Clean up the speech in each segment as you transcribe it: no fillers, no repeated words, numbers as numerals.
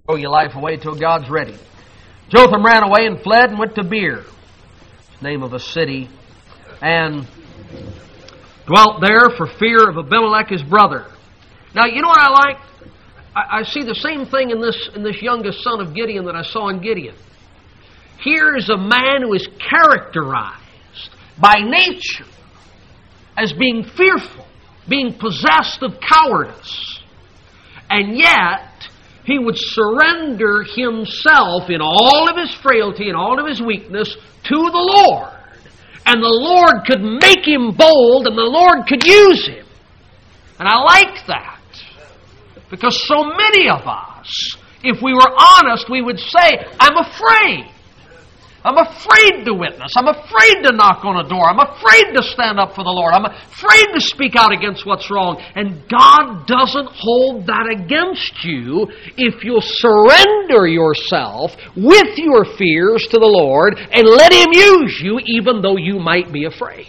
throw your life away till God's ready. Jotham ran away and fled and went to Beer, name of a city, and dwelt there for fear of Abimelech his brother. Now, you know what I like? I see the same thing in this youngest son of Gideon that I saw in Gideon. Here is a man who is characterized by nature as being fearful, being possessed of cowardice. And yet, he would surrender himself in all of his frailty and all of his weakness to the Lord. And the Lord could make him bold, and the Lord could use him. And I like that. Because so many of us, if we were honest, we would say, I'm afraid. I'm afraid to witness. I'm afraid to knock on a door. I'm afraid to stand up for the Lord. I'm afraid to speak out against what's wrong. And God doesn't hold that against you if you'll surrender yourself with your fears to the Lord and let Him use you even though you might be afraid.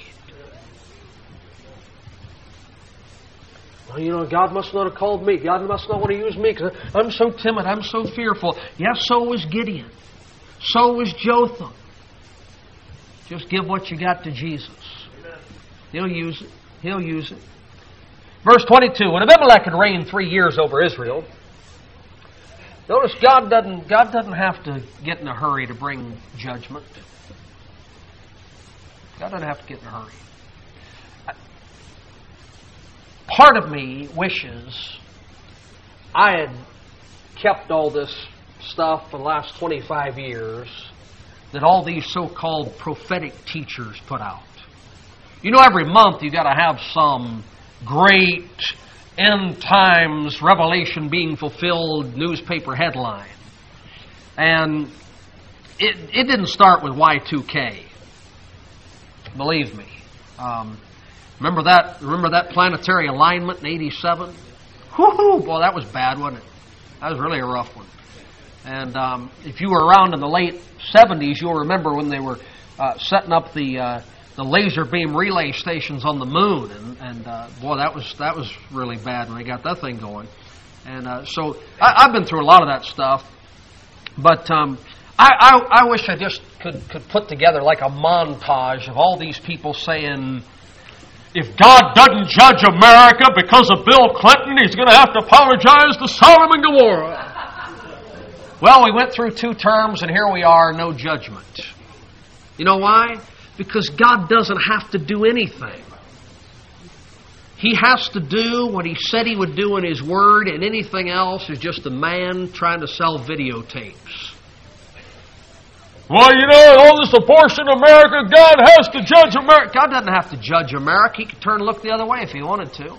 Well, you know, God must not have called me. God must not want to use me because I'm so timid. I'm so fearful. Yes, so was Gideon. So was Jotham. Just give what you got to Jesus. He'll use it. He'll use it. Verse 22, when Abimelech had reigned 3 years over Israel, notice God doesn't have to get in a hurry to bring judgment. God doesn't have to get in a hurry. Part of me wishes I had kept all this stuff for the last 25 years that all these so-called prophetic teachers put out. You know, every month you got to have some great end times revelation being fulfilled newspaper headline. And it didn't start with Y2K. Believe me. Remember that planetary alignment in 87? Whoo-hoo! Boy, that was bad, wasn't it? That was really a rough one. And if you were around in the late 70s, you'll remember when they were setting up the laser beam relay stations on the moon. And boy, that was really bad when they got that thing going. And so I've been through a lot of that stuff. But I wish I just could put together like a montage of all these people saying, if God doesn't judge America because of Bill Clinton, He's going to have to apologize to Sodom and Gomorrah. Well, we went through 2 terms, and here we are, no judgment. You know why? Because God doesn't have to do anything. He has to do what He said He would do in His Word, and anything else is just a man trying to sell videotapes. Well, you know, all this abortion in America, God has to judge America. God doesn't have to judge America. He could turn and look the other way if He wanted to.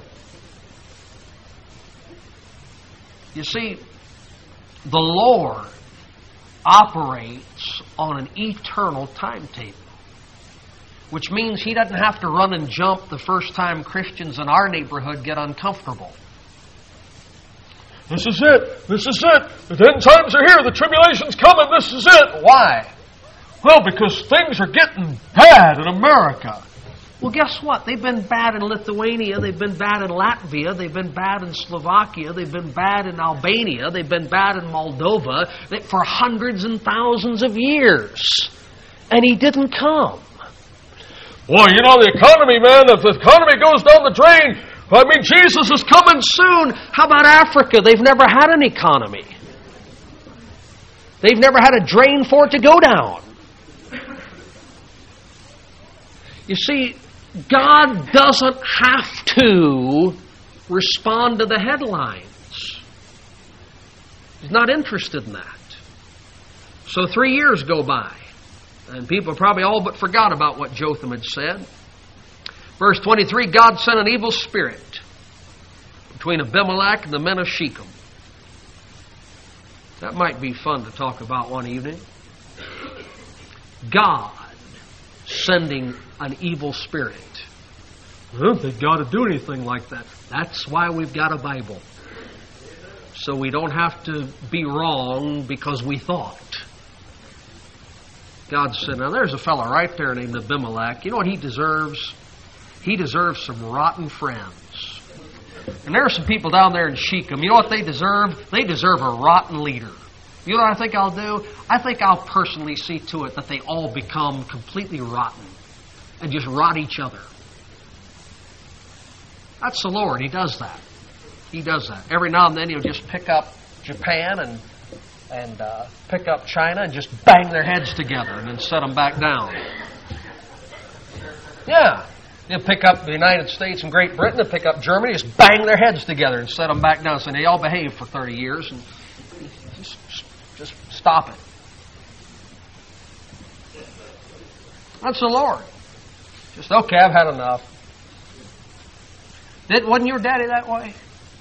You see, the Lord operates on an eternal timetable, which means He doesn't have to run and jump the first time Christians in our neighborhood get uncomfortable. This is it. This is it. The end times are here. The tribulation's coming. This is it. Why? Well, because things are getting bad in America. Well, guess what? They've been bad in Lithuania. They've been bad in Latvia. They've been bad in Slovakia. They've been bad in Albania. They've been bad in Moldova for hundreds and thousands of years. And He didn't come. Well, you know, the economy, man, if the economy goes down the drain, I mean, Jesus is coming soon. How about Africa? They've never had an economy. They've never had a drain for it to go down. You see, God doesn't have to respond to the headlines. He's not interested in that. So 3 years go by, and people probably all but forgot about what Jotham had said. Verse 23, God sent an evil spirit between Abimelech and the men of Shechem. That might be fun to talk about one evening. God sending an evil spirit. I don't think God would do anything like that. That's why we've got a Bible. So we don't have to be wrong because we thought. God said, now there's a fellow right there named Abimelech. You know what he deserves? He deserves some rotten friends. And there are some people down there in Shechem. You know what they deserve? They deserve a rotten leader. You know what I think I'll do? I think I'll personally see to it that they all become completely rotten and just rot each other. That's the Lord. He does that. He does that. Every now and then He'll just pick up Japan and pick up China and just bang their heads together and then set them back down. Yeah. He'll pick up the United States and Great Britain and pick up Germany, just bang their heads together and set them back down. So they all behave for 30 years and just stop it. That's the Lord. Just, okay, I've had enough. Wasn't your daddy that way?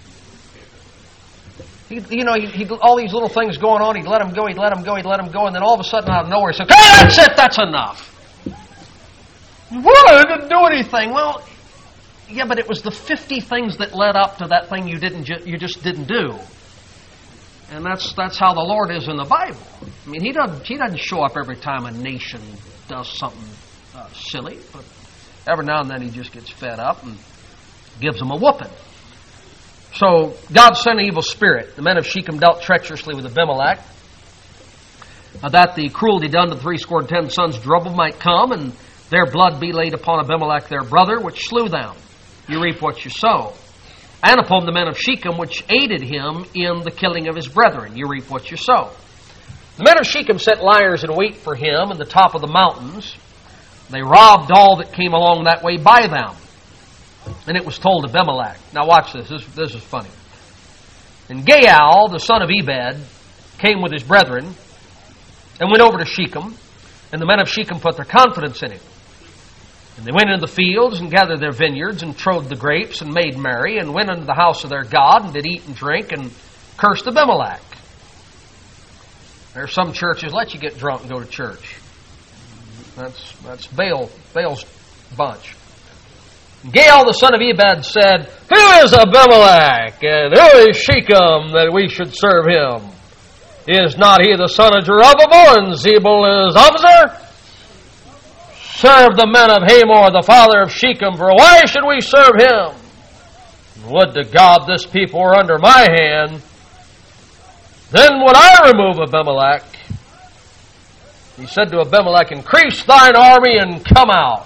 He'd all these little things going on, he'd let them go, and then all of a sudden out of nowhere, he'd say, "Hey, that's it, that's enough." Well, I didn't do anything. Well, yeah, but it was the 50 things that led up to that thing you just didn't do. And that's how the Lord is in the Bible. I mean, He doesn't show up every time a nation does something silly, but every now and then He just gets fed up and gives them a whooping. So God sent an evil spirit. The men of Shechem dealt treacherously with Abimelech, that the cruelty done to the 70 sons of Jerubbaal might come, and their blood be laid upon Abimelech their brother, which slew them. You reap what you sow. And upon the men of Shechem, which aided him in the killing of his brethren. You reap what you sow. The men of Shechem set liers in wait for him in the top of the mountains. They robbed all that came along that way by them. And it was told Abimelech. Now watch this. This is funny. And Gaal, the son of Ebed, came with his brethren and went over to Shechem. And the men of Shechem put their confidence in him. And they went into the fields and gathered their vineyards and trode the grapes and made merry and went into the house of their God and did eat and drink and cursed Abimelech. There are some churches let you get drunk and go to church. That's Baal's bunch. Gaal, the son of Ebed, said, "Who is Abimelech, and who is Shechem, that we should serve him? Is not he the son of Jerubbaal, and Zebul his officer? Serve the men of Hamor, the father of Shechem, for why should we serve him? Would to God this people were under my hand, then would I remove Abimelech." He said to Abimelech, "Increase thine army and come out."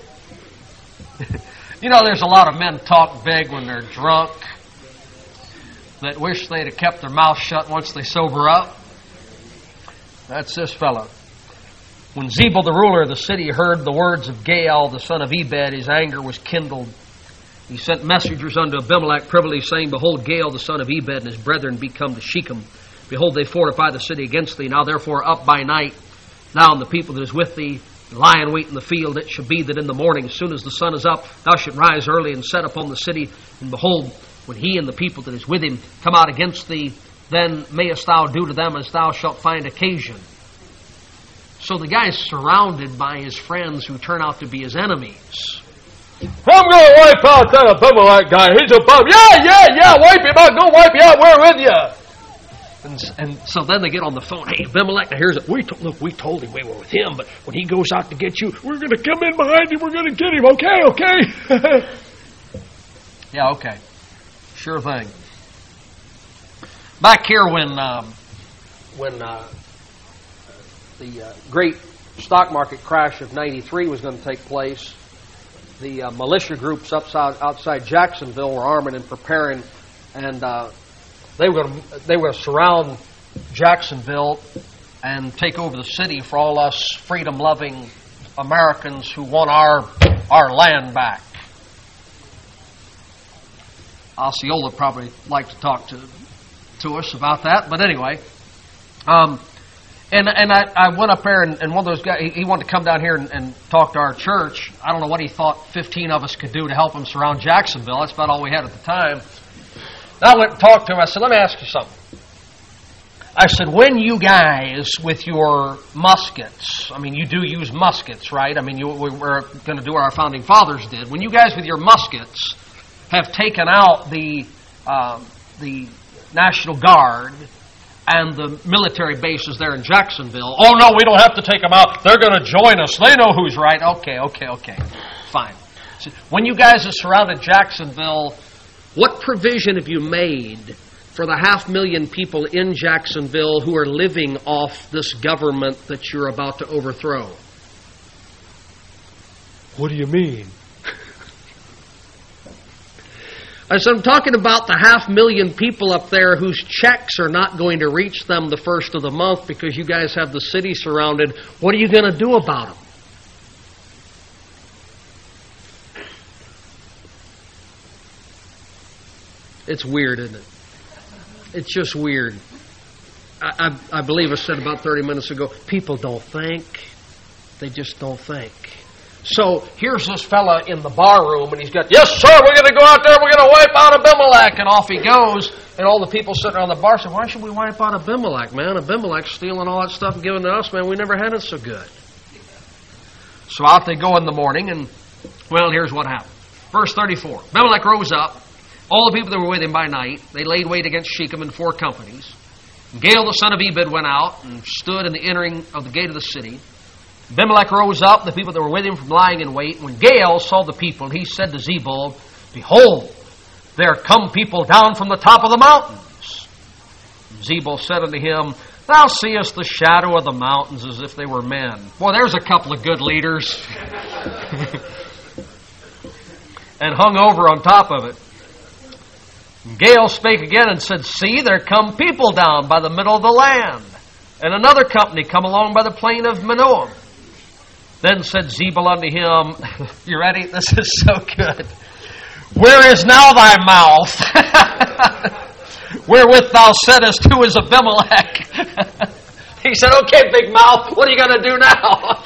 You know, there's a lot of men talk big when they're drunk that wish they'd have kept their mouth shut once they sober up. That's this fellow. When Zebul, the ruler of the city, heard the words of Gaal, the son of Ebed, his anger was kindled. He sent messengers unto Abimelech privily, saying, "Behold, Gaal, the son of Ebed, and his brethren be come to Shechem. Behold, they fortify the city against thee. Now therefore up by night, thou and the people that is with thee, lie in wait in the field. It shall be that in the morning, as soon as the sun is up, thou shalt rise early and set upon the city. And behold, when he and the people that is with him come out against thee, then mayest thou do to them as thou shalt find occasion." So the guy's surrounded by his friends who turn out to be his enemies. "I'm going to wipe out that Abimelech guy. He's a bum." Yeah, wipe him out. Go wipe him out. We're with you. And so then they get on the phone. "Hey, Abimelech, now here's it. We told him we were with him, but when he goes out to get you, we're going to come in behind him. We're going to get him. Okay? Yeah, okay. Sure thing. Back here when the great stock market crash of '93 was going to take place, the militia groups outside Jacksonville were arming and preparing, and they were going to surround Jacksonville and take over the city for all us freedom-loving Americans who want our land back. Osceola probably like to talk to us about that, but anyway. And I went up there, and one of those guys, he wanted to come down here and talk to our church. I don't know what he thought 15 of us could do to help him surround Jacksonville. That's about all we had at the time. And I went and talked to him. I said, "Let me ask you something." I said, "When you guys, with your muskets," I mean, you do use muskets, right? I mean, we're going to do what our founding fathers did. When you guys, with your muskets, have taken out the National Guard and the military bases there in Jacksonville, "Oh, no, we don't have to take them out. They're going to join us. They know who's right." Okay. Fine. So when you guys have surrounded Jacksonville, what provision have you made for the 500,000 people in Jacksonville who are living off this government that you're about to overthrow? What do you mean? I said, I'm talking about the 500,000 people up there whose checks are not going to reach them the first of the month because you guys have the city surrounded. What are you going to do about them? It's weird, isn't it? It's just weird. I believe I said about 30 minutes ago, people don't think. They just don't think. So here's this fella in the bar room, and he's got, yes, sir, we're going to go out there, we're going to wipe out Abimelech. And off he goes, and all the people sitting around the bar say, why should we wipe out Abimelech, man? Abimelech's stealing all that stuff and giving it to us, man. We never had it so good. So out they go in the morning, and, well, here's what happened. Verse 34, Abimelech rose up. All the people that were with him by night, they laid wait against Shechem in 4 companies. Gael the son of Ebed went out and stood in the entering of the gate of the city. Abimelech rose up, the people that were with him from lying in wait. When Gael saw the people, he said to Zebul, behold, there come people down from the top of the mountains. And Zebul said unto him, thou seest the shadow of the mountains as if they were men. Boy, there's a couple of good leaders. And hung over on top of it. And Gael spake again and said, see, there come people down by the middle of the land. And another company come along by the plain of Manoam. Then said Zebul unto him, you ready? This is so good. Where is now thy mouth? Wherewith thou saidest, who is Abimelech? He said, okay, big mouth, what are you going to do now?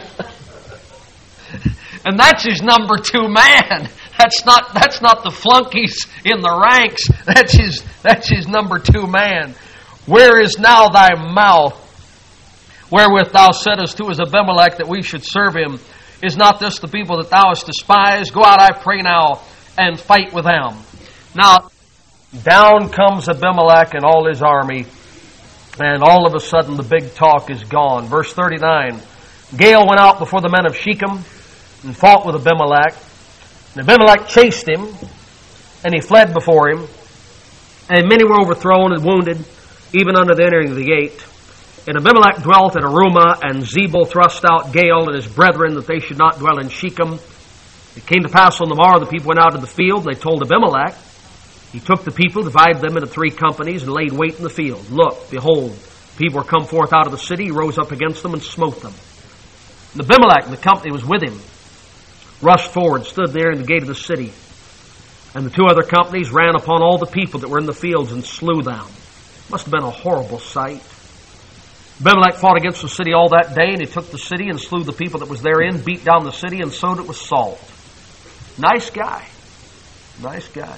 And that's his number 2 man. That's not the flunkies in the ranks. That's his number 2 man. Where is now thy mouth? Wherewith thou saidest, who is Abimelech, that we should serve him? Is not this the people that thou hast despised? Go out, I pray now, and fight with them. Now, down comes Abimelech and all his army, and all of a sudden the big talk is gone. Verse 39, Gael went out before the men of Shechem and fought with Abimelech. And Abimelech chased him, and he fled before him. And many were overthrown and wounded, even unto the entering of the gate. And Abimelech dwelt at Arumah, and Zebul thrust out Gael and his brethren that they should not dwell in Shechem. It came to pass on the morrow the people went out to the field, and they told Abimelech. He took the people, divided them into 3 companies, and laid wait in the field. Look, behold, people were come forth out of the city. He rose up against them and smote them. And Abimelech and the company was with him rushed forward, stood there in the gate of the city. And the 2 other companies ran upon all the people that were in the fields and slew them. Must have been a horrible sight. Abimelech fought against the city all that day, and he took the city and slew the people that was therein, beat down the city, and sowed it with salt. Nice guy. Nice guy.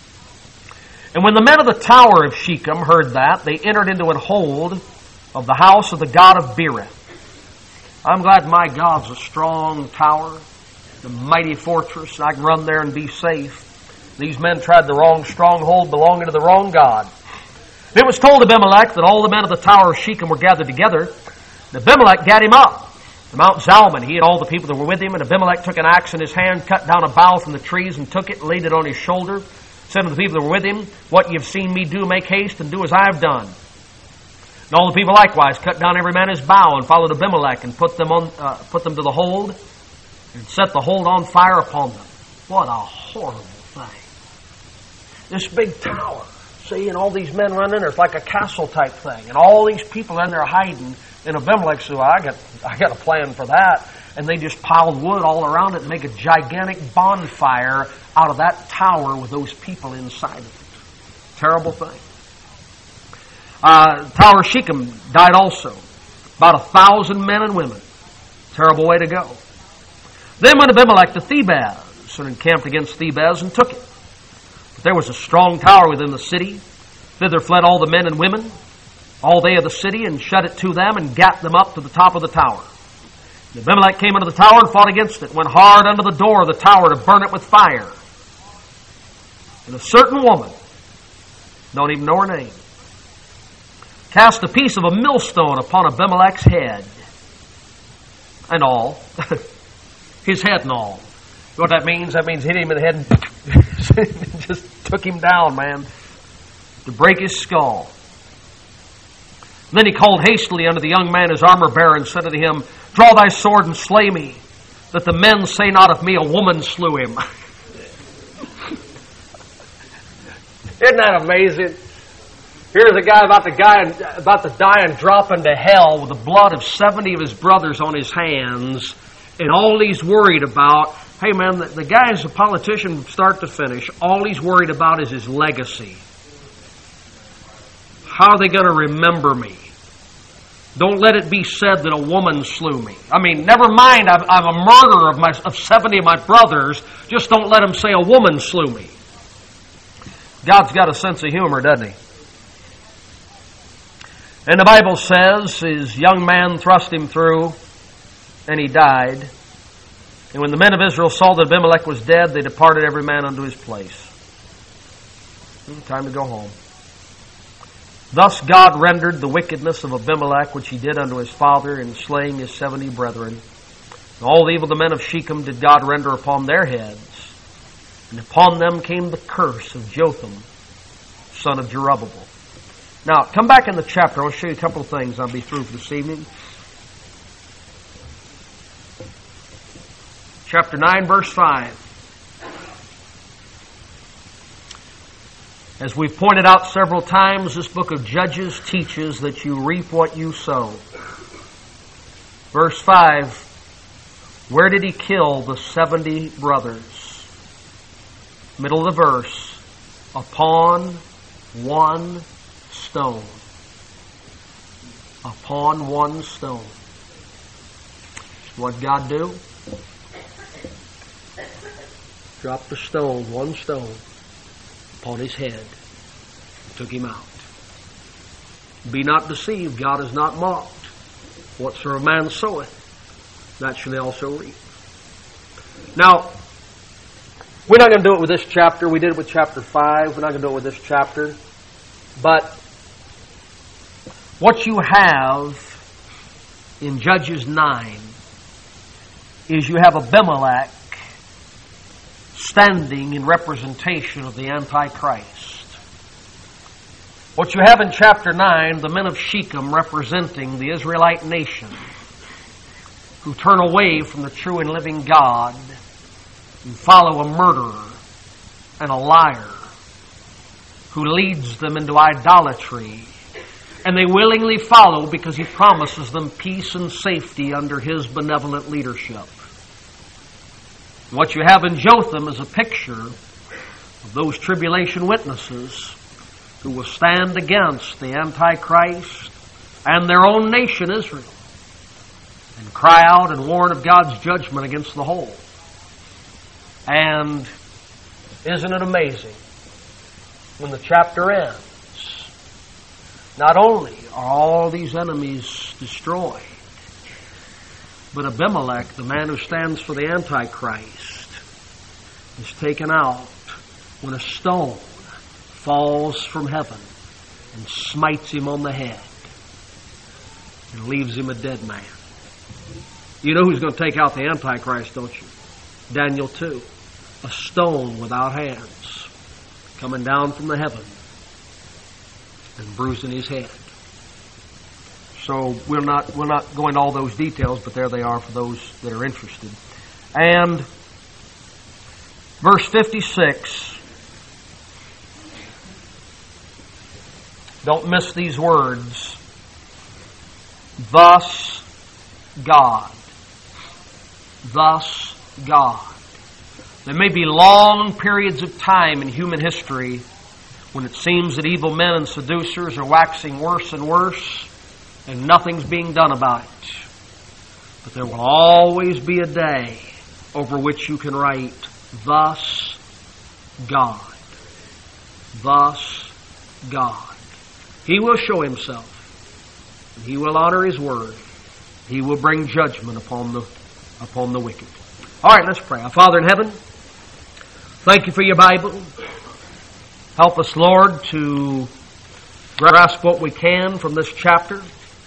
And when the men of the tower of Shechem heard that, they entered into an hold of the house of the god of Berith. I'm glad my God's a strong tower, a mighty fortress, and I can run there and be safe. These men tried the wrong stronghold belonging to the wrong God. It was told Abimelech that all the men of the tower of Shechem were gathered together. And Abimelech gat him up to Mount Zalmon, he and all the people that were with him. And Abimelech took an axe in his hand, cut down a bough from the trees, and took it and laid it on his shoulder. Said to the people that were with him, what ye have seen me do, make haste and do as I have done. And all the people likewise cut down every man his bough, and followed Abimelech, and put them to the hold, and set the hold on fire upon them. What a horrible thing. This big tower. See, and all these men running there, it's like a castle type thing. And all these people in there hiding. And Abimelech said, well, I got a plan for that. And they just piled wood all around it and make a gigantic bonfire out of that tower with those people inside of it. Terrible thing. Tower of Shechem died also. About 1,000 men and women. Terrible way to go. Then went Abimelech to Thebez, and encamped against Thebez, and took it. But there was a strong tower within the city. Thither fled all the men and women, all they of the city, and shut it to them, and gat them up to the top of the tower. And Abimelech came into the tower and fought against it, went hard under the door of the tower to burn it with fire. And a certain woman, don't even know her name, cast a piece of a millstone upon Abimelech's head. And all. His head and all. You know what that means? That means hit him in the head and just took him down, man. to break his skull. Then he called hastily unto the young man his armor-bearer, and said unto him, Draw thy sword and slay me, that the men say not of me, a woman slew him. Isn't that amazing? Here's a guy about to die and drop into hell with the blood of 70 of his brothers on his hands, and all he's worried about, hey man, the guy is a politician from start to finish. All he's worried about is his legacy. How are they going to remember me? Don't let it be said that a woman slew me. I mean, never mind, I'm a murderer of 70 of my brothers. Just don't let them say a woman slew me. God's got a sense of humor, doesn't He? And the Bible says his young man thrust him through, and he died. And when the men of Israel saw that Abimelech was dead, they departed every man unto his place. Time to go home. Thus God rendered the wickedness of Abimelech, which he did unto his father, in slaying his 70 brethren. And all the evil the men of Shechem did God render upon their heads. And upon them came the curse of Jotham, son of Jerubbabel. Now, come back in the chapter. I'll show you a couple of things. I'll be through for this evening. Chapter 9, verse 5. As we've pointed out several times, this book of Judges teaches that you reap what you sow. Verse 5, where did he kill the 70 brothers? Middle of the verse, upon one stone. Upon one stone. What did God do? Dropped a stone, one stone, upon his head. Took him out. Be not deceived, God is not mocked. Whatsoever man soweth, that shall he also reap. Now, we're not going to do it with this chapter. We did it with chapter 5. We're not going to do it with this chapter. But what you have in Judges 9 is you have Abimelech standing in representation of the Antichrist. What you have in chapter 9, the men of Shechem representing the Israelite nation who turn away from the true and living God and follow a murderer and a liar who leads them into idolatry. And they willingly follow because he promises them peace and safety under his benevolent leadership. What you have in Jotham is a picture of those tribulation witnesses who will stand against the Antichrist and their own nation, Israel, and cry out and warn of God's judgment against the whole. And isn't it amazing when the chapter ends? Not only are all these enemies destroyed, but Abimelech, the man who stands for the Antichrist, is taken out when a stone falls from heaven and smites him on the head and leaves him a dead man. You know who's going to take out the Antichrist, don't you? Daniel 2. A stone without hands coming down from the heaven and bruising his head. So we'll not go into all those details, but there they are for those that are interested. And verse 56, don't miss these words. Thus God. Thus God. There may be long periods of time in human history when it seems that evil men and seducers are waxing worse and worse, and nothing's being done about it. But there will always be a day over which you can write, Thus God. Thus God. He will show himself. And he will honor his word. He will bring judgment upon the wicked. All right, let's pray. Our Father in heaven, thank you for your Bible. Help us, Lord, to grasp what we can from this chapter.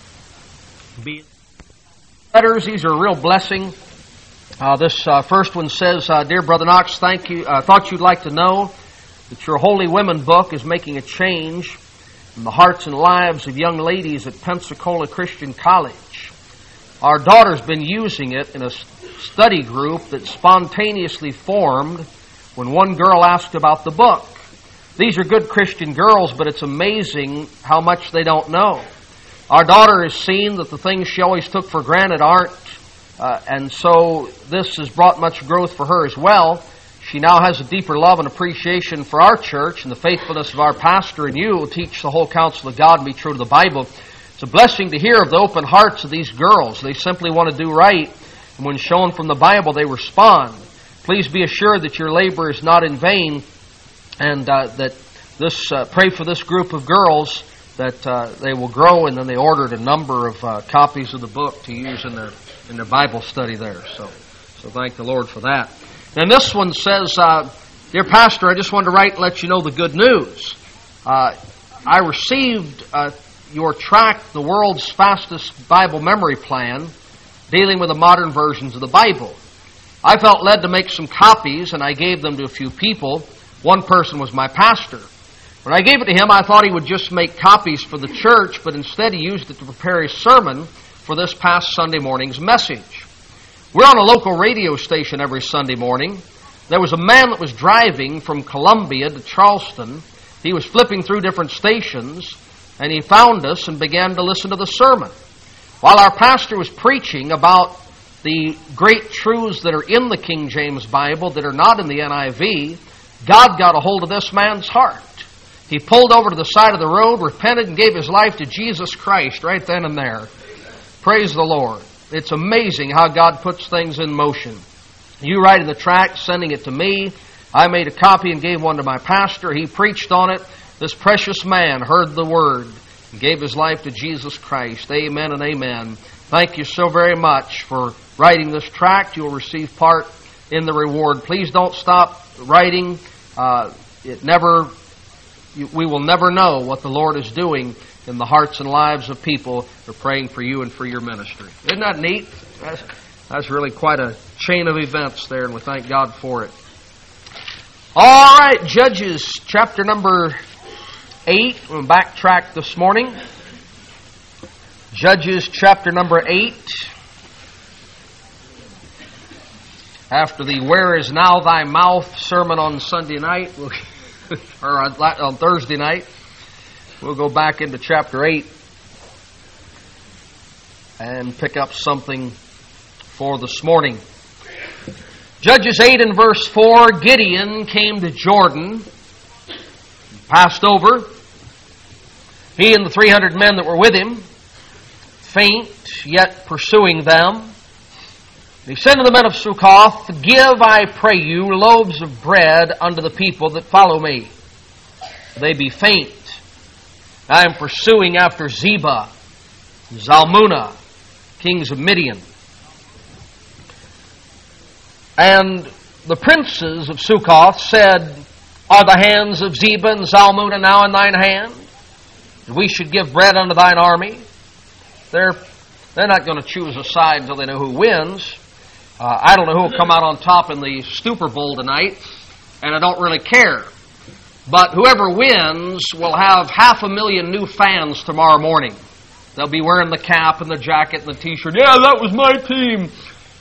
Letters, these are a real blessing. This first one says, Dear Brother Knox, thank you. I thought you'd like to know that your Holy Women book is making a change in the hearts and lives of young ladies at Pensacola Christian College. Our daughter's been using it in a study group that spontaneously formed when one girl asked about the book. These are good Christian girls, but it's amazing how much they don't know. Our daughter has seen that the things she always took for granted aren't, and so this has brought much growth for her as well. She now has a deeper love and appreciation for our church and the faithfulness of our pastor and you who teach the whole counsel of God and be true to the Bible. It's a blessing to hear of the open hearts of these girls. They simply want to do right, and when shown from the Bible, they respond. Please be assured that your labor is not in vain, and that this pray for this group of girls that they will grow, and then they ordered a number of copies of the book to use in their Bible study there. So thank the Lord for that. And this one says, Dear Pastor, I just wanted to write and let you know the good news. I received your tract, The World's Fastest Bible Memory Plan, dealing with the modern versions of the Bible. I felt led to make some copies, and I gave them to a few people. One person was my pastor. When I gave it to him, I thought he would just make copies for the church, but instead he used it to prepare his sermon for this past Sunday morning's message. We're on a local radio station every Sunday morning. There was a man that was driving from Columbia to Charleston. He was flipping through different stations, and he found us and began to listen to the sermon. While our pastor was preaching about the great truths that are in the King James Bible that are not in the NIV, God got a hold of this man's heart. He pulled over to the side of the road, repented, and gave his life to Jesus Christ right then and there. Praise the Lord. It's amazing how God puts things in motion. You writing the tract, sending it to me. I made a copy and gave one to my pastor. He preached on it. This precious man heard the word and gave his life to Jesus Christ. Amen and amen. Thank you so very much for writing this tract. You'll receive part in the reward. Please don't stop writing. We will never know what the Lord is doing in the hearts and lives of people who are praying for you and for your ministry. Isn't that neat? That's really quite a chain of events there, and we thank God for it. All right, Judges chapter number 8. We'll backtrack this morning. Judges chapter number 8. After the Where Is Now Thy Mouth sermon on Sunday night, or on Thursday night, we'll go back into chapter 8 and pick up something for this morning. Judges 8 and verse 4, Gideon came to Jordan, passed over. He and the 300 men that were with him, faint, yet pursuing them. He said to the men of Succoth, Give, I pray you, loaves of bread unto the people that follow me. They be faint. I am pursuing after Zebah, Zalmunna, kings of Midian. And the princes of Succoth said, Are the hands of Zebah and Zalmunna now in thine hand? And we should give bread unto thine army. They're not going to choose a side until they know who wins. I don't know who will come out on top in the Super Bowl tonight, and I don't really care. But whoever wins will have 500,000 new fans tomorrow morning. They'll be wearing the cap and the jacket and the T-shirt. Yeah, that was my team.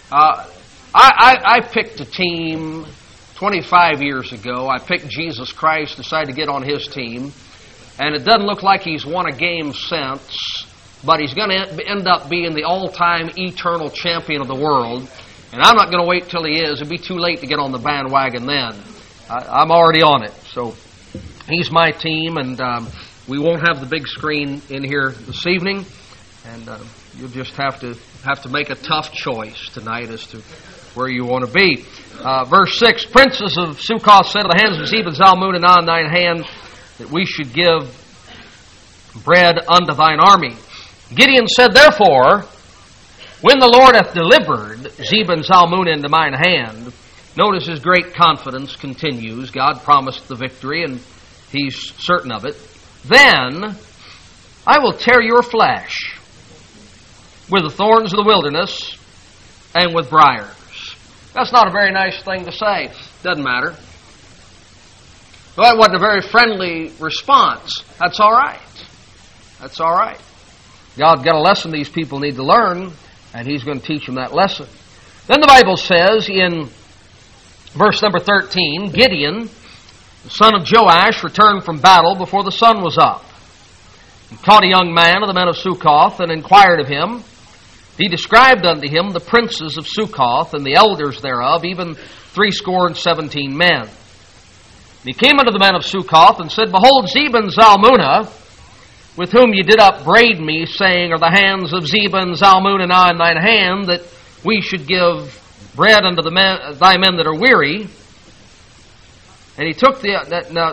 I picked a team 25 years ago. I picked Jesus Christ, decided to get on his team. And it doesn't look like he's won a game since, but he's going to end up being the all-time eternal champion of the world. And I'm not going to wait till he is. It'll be too late to get on the bandwagon then. I'm already on it. So he's my team, and we won't have the big screen in here this evening. And you'll just have to make a tough choice tonight as to where you want to be. Verse 6, Princes of Succoth said to the hands of Zebah and Zalmunna, Now in thine hand, that we should give bread unto thine army. Gideon said, Therefore, when the Lord hath delivered Zebah and Zalmunna into mine hand, notice his great confidence continues. God promised the victory, and he's certain of it. Then I will tear your flesh with the thorns of the wilderness and with briars. That's not a very nice thing to say. Doesn't matter. Well, it wasn't a very friendly response. That's all right. That's all right. God's got a lesson these people need to learn, and He's going to teach them that lesson. Then the Bible says in verse number 13, Gideon, the son of Joash, returned from battle before the sun was up. He caught a young man of the men of Succoth, and inquired of him. He described unto him the princes of Succoth, and the elders thereof, even 70 men. And he came unto the men of Succoth, and said, Behold, Zebah and Zalmunna, with whom ye did upbraid me, saying, Are the hands of Zebah and Zalmunna now in thine hand, that we should give bread unto thy men that are weary? And he took now,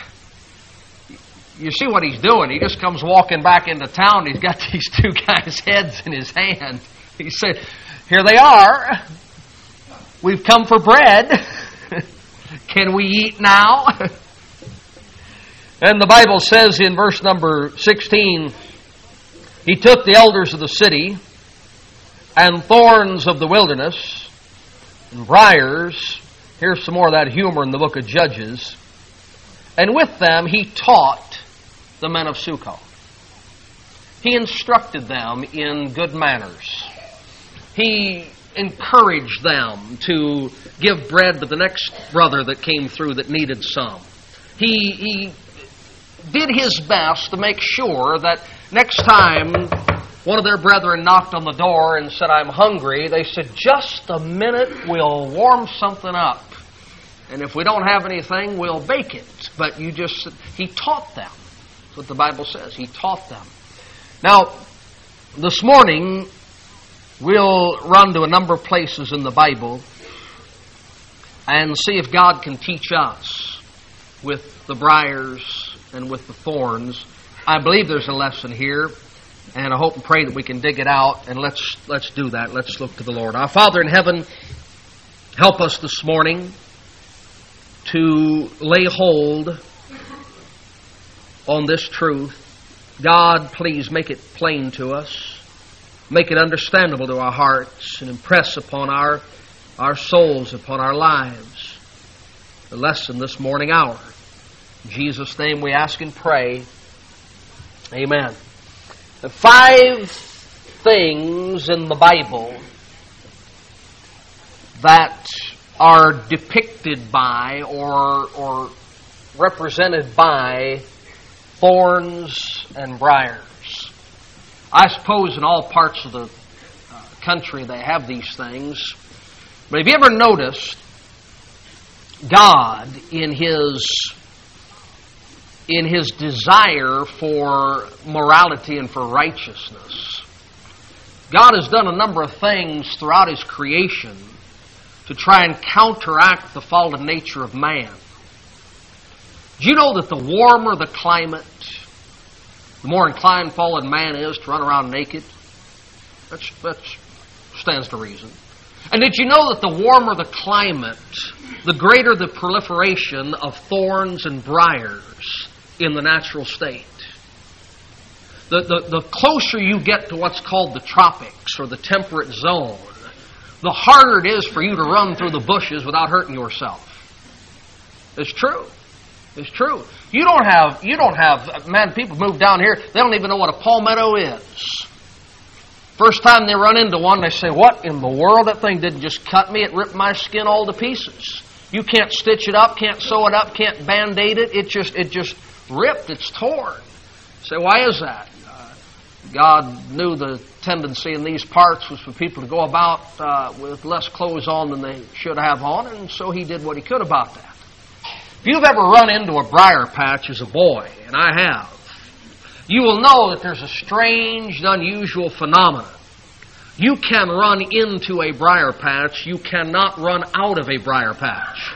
you see what he's doing. He just comes walking back into town. He's got these two guys' heads in his hand. He said, Here they are. We've come for bread. Can we eat now? And the Bible says in verse number 16, He took the elders of the city, and thorns of the wilderness, and briars. Here's some more of that humor in the book of Judges. And with them he taught the men of Succoth. He instructed them in good manners. He encouraged them to give bread to the next brother that came through that needed some. He did his best to make sure that next time one of their brethren knocked on the door and said, I'm hungry, they said, just a minute, we'll warm something up. And if we don't have anything, we'll bake it. But he taught them. That's what the Bible says. He taught them. Now, this morning, we'll run to a number of places in the Bible and see if God can teach us with the briars and with the thorns. I believe there's a lesson here, and I hope and pray that we can dig it out, and let's do that. Let's look to the Lord. Our Father in heaven, help us this morning to lay hold on this truth. God, please make it plain to us. Make it understandable to our hearts and impress upon our souls, upon our lives, the lesson this morning hour. In Jesus' name we ask and pray. Amen. The 5 things in the Bible that are depicted by or represented by thorns and briars. I suppose in all parts of the country they have these things. But have you ever noticed God in His desire for morality and for righteousness? God has done a number of things throughout His creation to try and counteract the fallen nature of man. Do you know that the warmer the climate, the more inclined fallen man is to run around naked? That stands to reason. And did you know that the warmer the climate, the greater the proliferation of thorns and briars in the natural state? The closer you get to what's called the tropics or the temperate zone, the harder it is for you to run through the bushes without hurting yourself. It's true. It's true. You don't have, man, people move down here, they don't even know what a palmetto is. First time they run into one, they say, what in the world? That thing didn't just cut me, it ripped my skin all to pieces. You can't stitch it up, can't sew it up, can't band-aid it. It just ripped, it's torn. You say, why is that? God knew the tendency in these parts was for people to go about with less clothes on than they should have on, and so He did what He could about that. If you've ever run into a briar patch as a boy, and I have, you will know that there's a strange, unusual phenomenon. You can run into a briar patch. You cannot run out of a briar patch.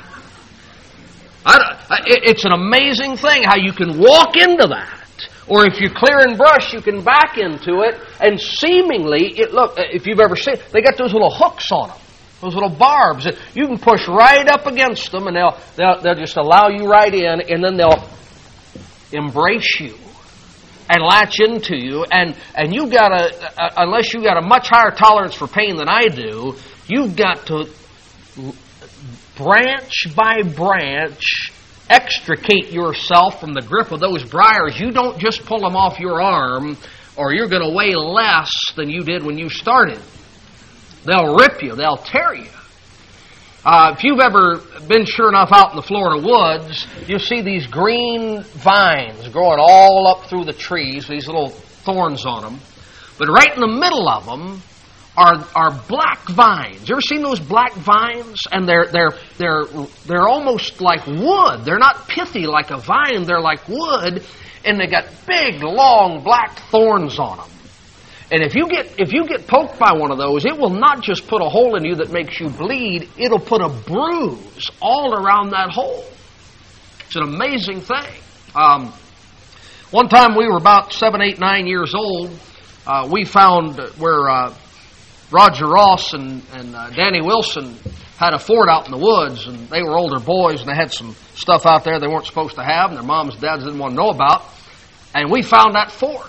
It's an amazing thing how you can walk into that. Or if you're clearing brush, you can back into it, and seemingly, if you've ever seen it, they got those little hooks on them, those little barbs. You can push right up against them, and they'll just allow you right in, and then they'll embrace you and latch into you, and you've got to, unless you've got a much higher tolerance for pain than I do, you've got to branch by branch extricate yourself from the grip of those briars, you don't just pull them off your arm, or you're going to weigh less than you did when you started. They'll rip you. They'll tear you. If you've ever been sure enough out in the Florida woods, you'll see these green vines growing all up through the trees, these little thorns on them. But right in the middle of them are black vines. You ever seen those black vines? And they're almost like wood. They're not pithy like a vine. They're like wood, and they got big, long black thorns on them. And if you get poked by one of those, it will not just put a hole in you that makes you bleed. It'll put a bruise all around that hole. It's an amazing thing. One time we were about 7, 8, 9 years old. We found where Roger Ross and Danny Wilson had a fort out in the woods, and they were older boys, and they had some stuff out there they weren't supposed to have, and their moms and dads didn't want to know about. And we found that fort.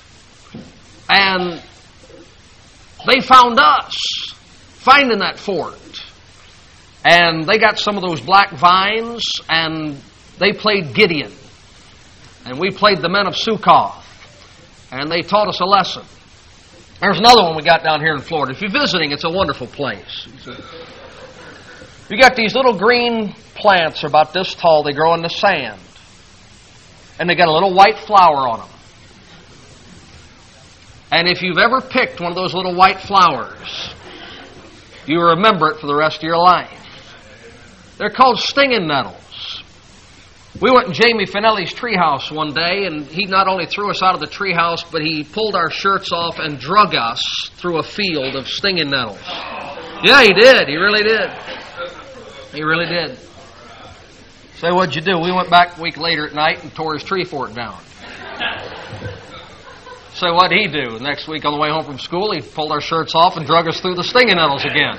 And they found us finding that fort. And they got some of those black vines, and they played Gideon. And we played the men of Sukkoth. And they taught us a lesson. There's another one we got down here in Florida. If you're visiting, it's a wonderful place. You got these little green plants, they're about this tall, they grow in the sand. And they got a little white flower on them. And if you've ever picked one of those little white flowers, you remember it for the rest of your life. They're called stinging nettles. We went in Jamie Finelli's treehouse one day, and he not only threw us out of the treehouse, but he pulled our shirts off and drug us through a field of stinging nettles. Yeah, he did. He really did. He really did. So what'd you do? We went back a week later at night and tore his tree fort down. So what'd he do? Next week on the way home from school, he pulled our shirts off and drug us through the stinging nettles again.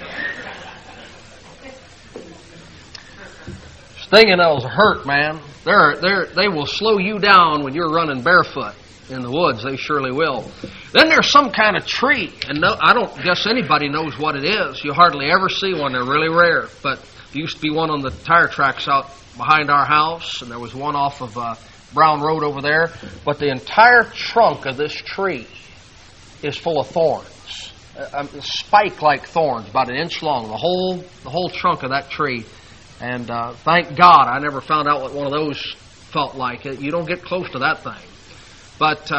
Stinging nettles hurt, man. They will slow you down when you're running barefoot in the woods. They surely will. Then there's some kind of tree, and I don't guess anybody knows what it is. You hardly ever see one. They're really rare. But there used to be one on the tire tracks out behind our house, and there was one off of Brown Road over there. But the entire trunk of this tree is full of thorns, spike-like thorns, about an inch long. The whole trunk of that tree. And thank God I never found out what one of those felt like. You don't get close to that thing. But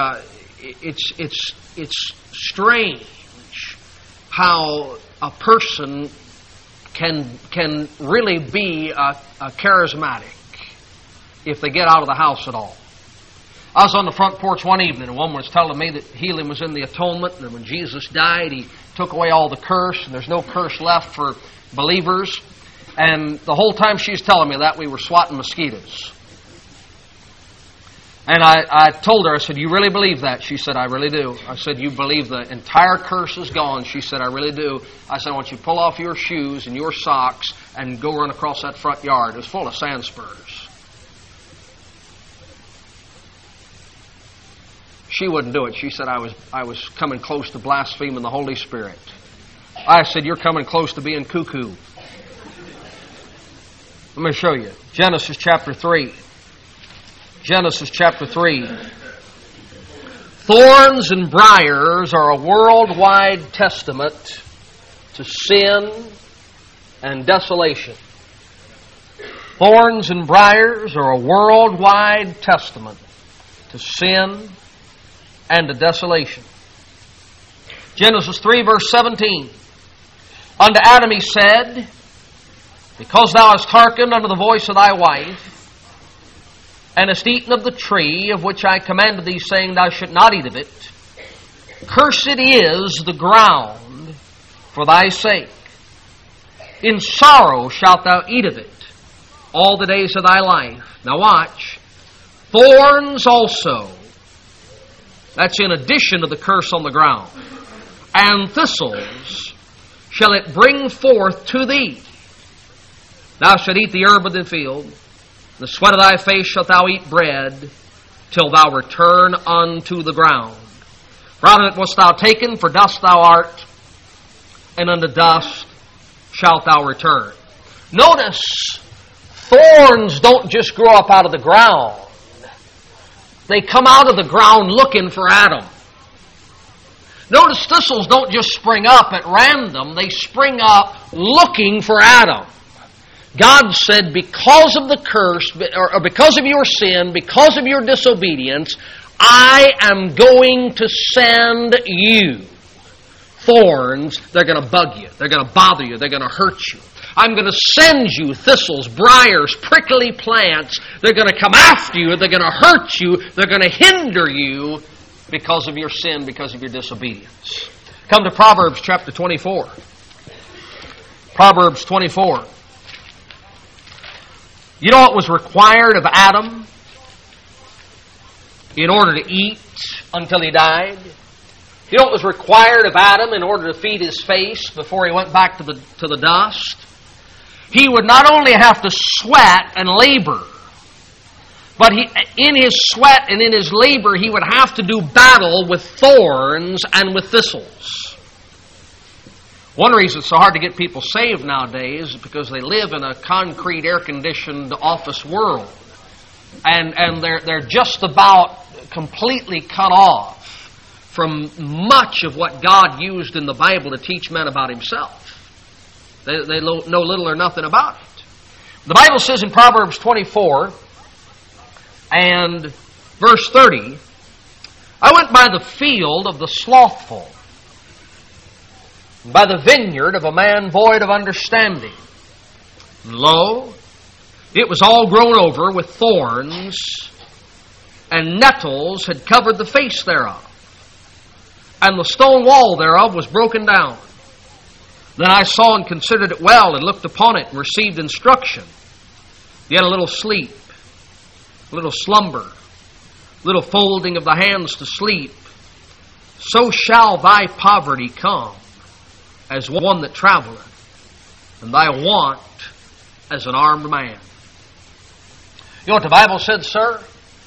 it's strange how a person can really be a charismatic if they get out of the house at all. I was on the front porch one evening, and one was telling me that healing was in the atonement, and when Jesus died, He took away all the curse, and there's no curse left for believers. And the whole time she's telling me that, we were swatting mosquitoes. And I told her, I said, "You really believe that?" She said, "I really do." I said, "You believe the entire curse is gone?" She said, "I really do." I said, "I want you to pull off your shoes and your socks and go run across that front yard." It was full of sand spurs. She wouldn't do it. She said, I was coming close to blaspheming the Holy Spirit. I said, "You're coming close to being cuckoo." Let me show you. Genesis chapter 3. Genesis chapter 3. Thorns and briars are a worldwide testament to sin and desolation. Thorns and briars are a worldwide testament to sin and to desolation. Genesis 3 verse 17. Unto Adam He said, "Because thou hast hearkened unto the voice of thy wife, and hast eaten of the tree of which I commanded thee, saying, Thou shalt not eat of it, cursed is the ground for thy sake. In sorrow shalt thou eat of it all the days of thy life." Now watch. "Thorns also," that's in addition to the curse on the ground, "and thistles shall it bring forth to thee. Thou shalt eat the herb of the field. The sweat of thy face shalt thou eat bread, till thou return unto the ground. For out of it wast thou taken, for dust thou art, and unto dust shalt thou return." Notice, thorns don't just grow up out of the ground. They come out of the ground looking for Adam. Notice thistles don't just spring up at random. They spring up looking for Adam. God said, because of the curse, or because of your sin, because of your disobedience, I am going to send you thorns. They're going to bug you. They're going to bother you. They're going to hurt you. I'm going to send you thistles, briars, prickly plants. They're going to come after you. They're going to hurt you. They're going to hinder you because of your sin, because of your disobedience. Come to Proverbs chapter 24. Proverbs 24. You know what was required of Adam in order to eat until he died? You know what was required of Adam in order to feed his face before he went back to the dust? He would not only have to sweat and labor, but in his sweat and in his labor, he would have to do battle with thorns and with thistles. One reason it's so hard to get people saved nowadays is because they live in a concrete, air-conditioned office world. And they're just about completely cut off from much of what God used in the Bible to teach men about Himself. They know little or nothing about it. The Bible says in Proverbs 24 and verse 30, I went by the field of the slothful, by the vineyard of a man void of understanding. And lo, it was all grown over with thorns, and nettles had covered the face thereof, and the stone wall thereof was broken down. Then I saw and considered it well, and looked upon it, and received instruction. Yet a little sleep, a little slumber, a little folding of the hands to sleep. So shall thy poverty come as one that traveleth, and thy want as an armed man. You know what the Bible said, sir?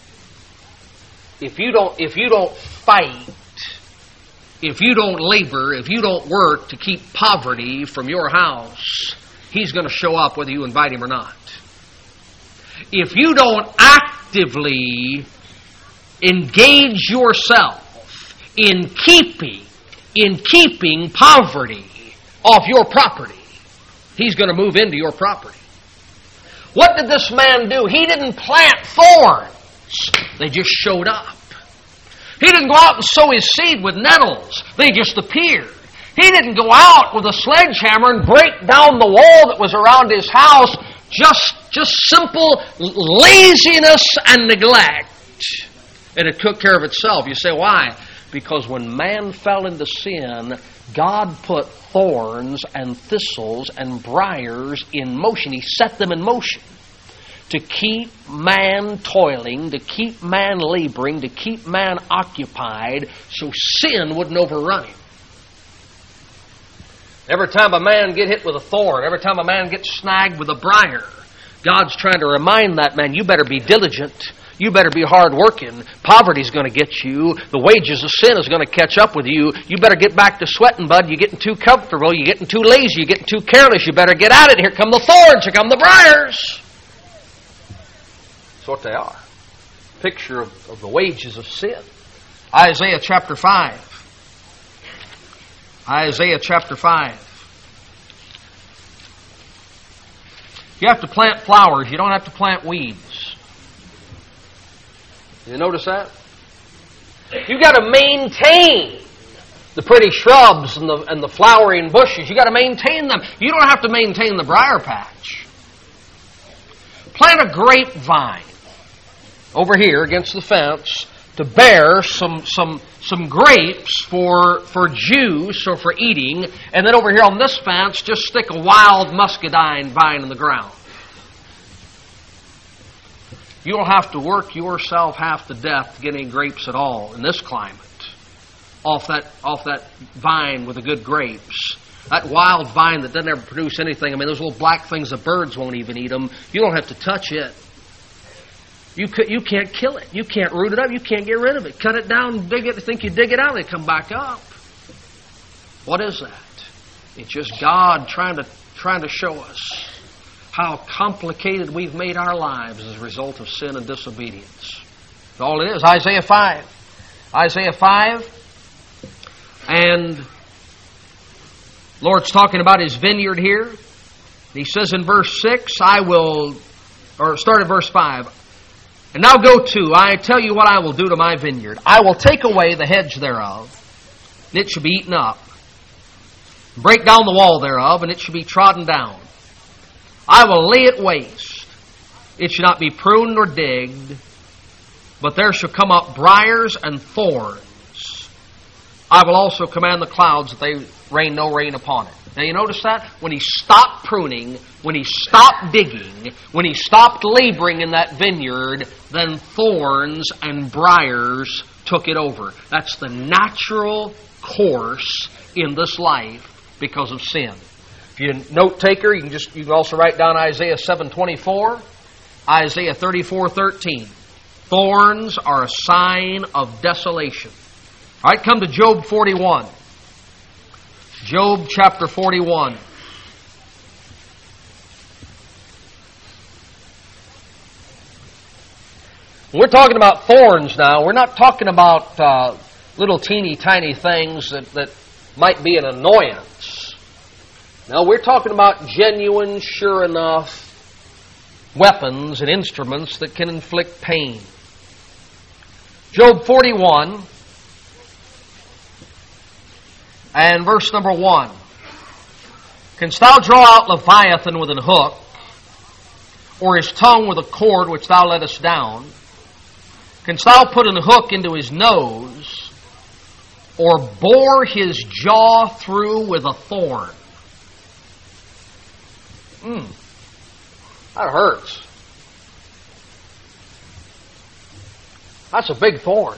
If you don't fight, if you don't labor, if you don't work to keep poverty from your house, He's going to show up whether you invite Him or not. If you don't actively engage yourself in keeping poverty off your property, He's going to move into your property. What did this man do? He didn't plant thorns. They just showed up. He didn't go out and sow his seed with nettles. They just appeared. He didn't go out with a sledgehammer and break down the wall that was around his house. Just simple laziness and neglect. And it took care of itself. You say, why? Because when man fell into sin, God put thorns and thistles and briars in motion. He set them in motion to keep man toiling, to keep man laboring, to keep man occupied, so sin wouldn't overrun him. Every time a man get hit with a thorn, every time a man gets snagged with a briar, God's trying to remind that man, you better be diligent. You better be hard-working. Poverty's going to get you. The wages of sin is going to catch up with you. You better get back to sweating, bud. You're getting too comfortable. You're getting too lazy. You're getting too careless. You better get at it. Here come the thorns. Here come the briars. That's what they are. Picture of the wages of sin. Isaiah chapter 5. Isaiah chapter 5. You have to plant flowers. You don't have to plant weeds. You notice that? You've got to maintain the pretty shrubs and the flowering bushes. You've got to maintain them. You don't have to maintain the briar patch. Plant a grapevine over here against the fence to bear some grapes for juice or for eating, and then over here on this fence just stick a wild muscadine vine in the ground. You don't have to work yourself half to death to get any grapes at all in this climate off that vine with the good grapes. That wild vine that doesn't ever produce anything. I mean, those little black things, the birds won't even eat them. You don't have to touch it. You can't kill it. You can't root it up. You can't get rid of it. Cut it down, dig it, think you dig it out, they come back up. What is that? It's just God trying to show us how complicated we've made our lives as a result of sin and disobedience. That's all it is. Isaiah 5. Isaiah 5. And Lord's talking about His vineyard here. He says in verse 6, start at verse 5. And now go to, I tell you what I will do to my vineyard. I will take away the hedge thereof, and it shall be eaten up. Break down the wall thereof, and it shall be trodden down. I will lay it waste. It shall not be pruned nor digged, but there shall come up briars and thorns. I will also command the clouds that they rain no rain upon it. Now you notice that? When He stopped pruning, when He stopped digging, when He stopped laboring in that vineyard, then thorns and briars took it over. That's the natural course in this life because of sin. If you're a note taker, you can also write down Isaiah 7:24, Isaiah 34:13. Thorns are a sign of desolation. All right, come to Job 41. Job chapter 41. We're talking about thorns now. We're not talking about little teeny tiny things that might be an annoyance. No, we're talking about genuine, sure enough weapons and instruments that can inflict pain. Job 41 and verse number 1. Canst thou draw out Leviathan with an hook, or his tongue with a cord which thou lettest down? Canst thou put an hook into his nose, or bore his jaw through with a thorn? That hurts. That's a big thorn.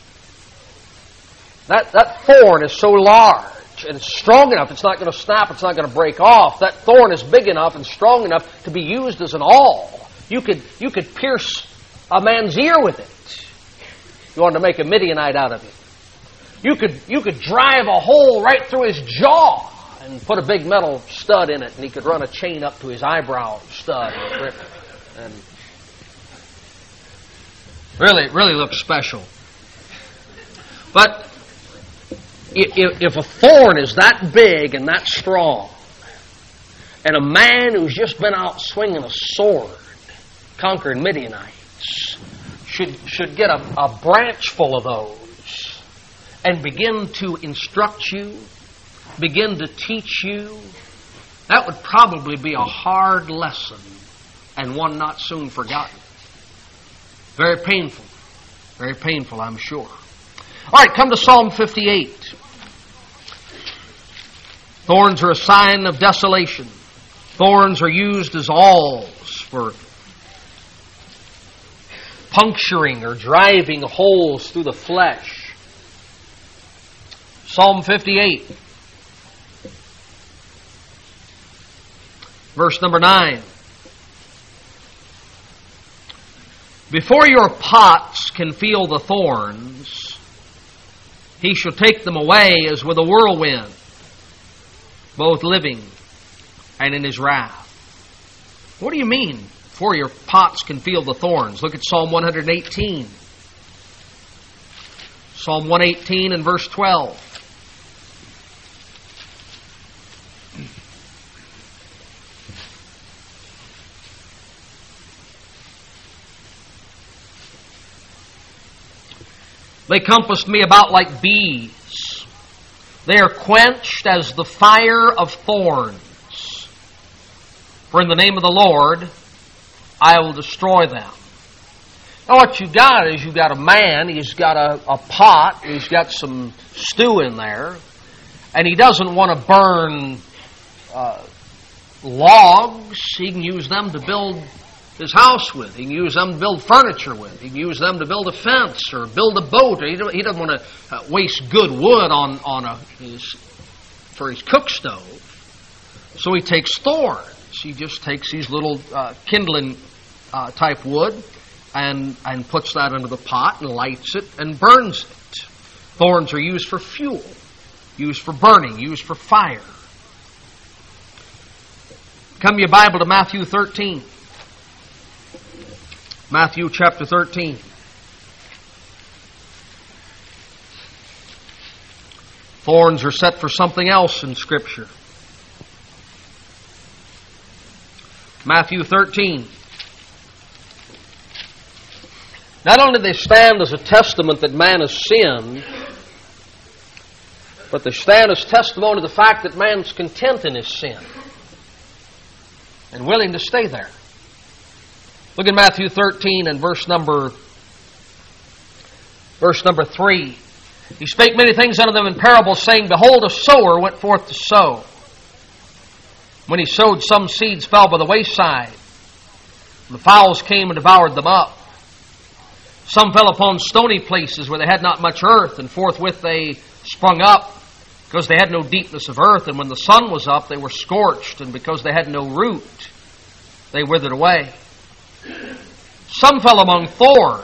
That thorn is so large and it's strong enough, it's not going to snap, it's not going to break off. That thorn is big enough and strong enough to be used as an awl. You could pierce a man's ear with it. You wanted to make a Midianite out of it. You could drive a hole right through his jaw and put a big metal stud in it, and he could run a chain up to his eyebrow stud and really looks special. But if a thorn is that big and that strong, and a man who's just been out swinging a sword, conquering Midianites, should get a branch full of those and begin to instruct you, begin to teach you, that would probably be a hard lesson and one not soon forgotten. Very painful, I'm sure. All right, come to Psalm 58. Thorns are a sign of desolation. Thorns are used as awls for puncturing or driving holes through the flesh. Psalm 58, verse number 9. Before your pots can feel the thorns, he shall take them away as with a whirlwind, both living and in his wrath. What do you mean, before your pots can feel the thorns? Look at Psalm 118. Psalm 118 and verse 12. They compassed me about like bees. They are quenched as the fire of thorns. For in the name of the Lord, I will destroy them. Now what you've got is you've got a man, he's got a pot, he's got some stew in there, and he doesn't want to burn logs. He can use them to build his house with. He can use them to build furniture with. He can use them to build a fence or build a boat. He doesn't want to waste good wood for his cook stove. So he takes thorns. He just takes these little kindling type wood and puts that into the pot and lights it and burns it. Thorns are used for fuel, used for burning, used for fire. Come your Bible to Matthew 13. Matthew chapter 13. Thorns are set for something else in Scripture. Matthew 13. Not only do they stand as a testament that man has sinned, but they stand as testimony to the fact that man's content in his sin and willing to stay there. Look at Matthew 13 and verse number 3. He spake many things unto them in parables, saying, Behold, a sower went forth to sow. When he sowed, some seeds fell by the wayside. The fowls came and devoured them up. Some fell upon stony places where they had not much earth, and forthwith they sprung up, because they had no deepness of earth. And when the sun was up, they were scorched, and because they had no root, they withered away. Some fell among thorns,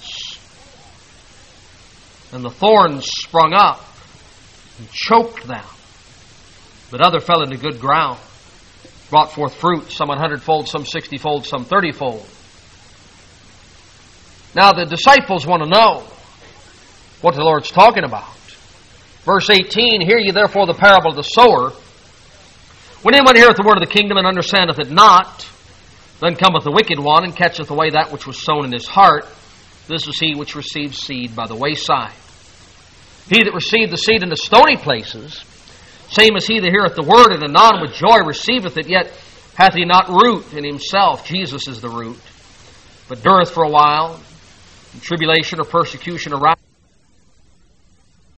and the thorns sprung up and choked them. But other fell into good ground, brought forth fruit, some 100-fold, some 60-fold, some 30-fold. Now the disciples want to know what the Lord's talking about. Verse 18, Hear ye therefore the parable of the sower. When anyone heareth the word of the kingdom and understandeth it not, then cometh the wicked one and catcheth away that which was sown in his heart. This is he which received seed by the wayside. He that received the seed in the stony places, same as he that heareth the word, and anon with joy receiveth it, yet hath he not root in himself. Jesus is the root. But dureth for a while, and tribulation or persecution arise.